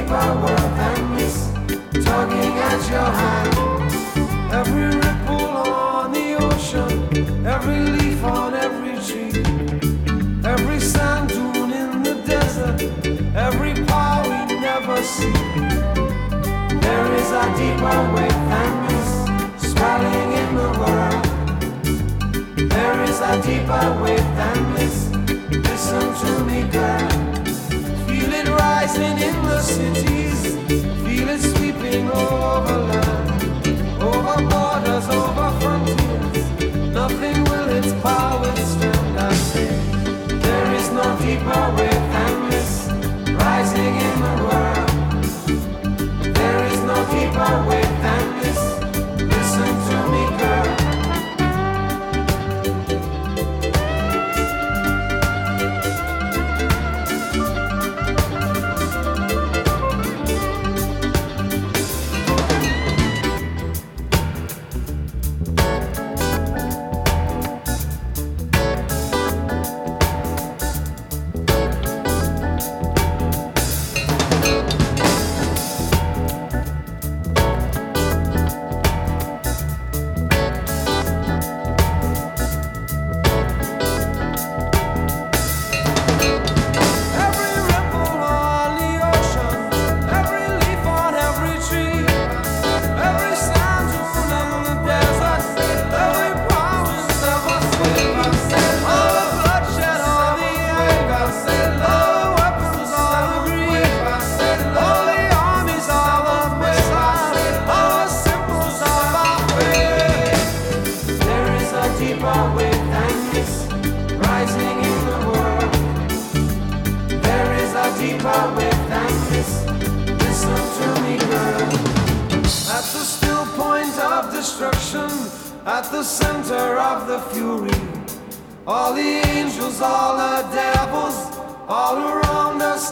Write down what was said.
deeper world than this, tugging at your hand. Every ripple on the ocean, every leaf on every tree, every sand dune in the desert, every power we never see. There is a deeper wave than this, swelling in the world. There is a deeper wave than this. Listen to me, girl. Feel it rising in the cities. Feel it sweeping over land, over borders, over frontiers. Nothing will its power withstand. I say, there is no deeper wave than this, rising in the world. There is no deeper wave than this. Listen to me, girl. At the center of the fury, all the angels, all the devils, all around us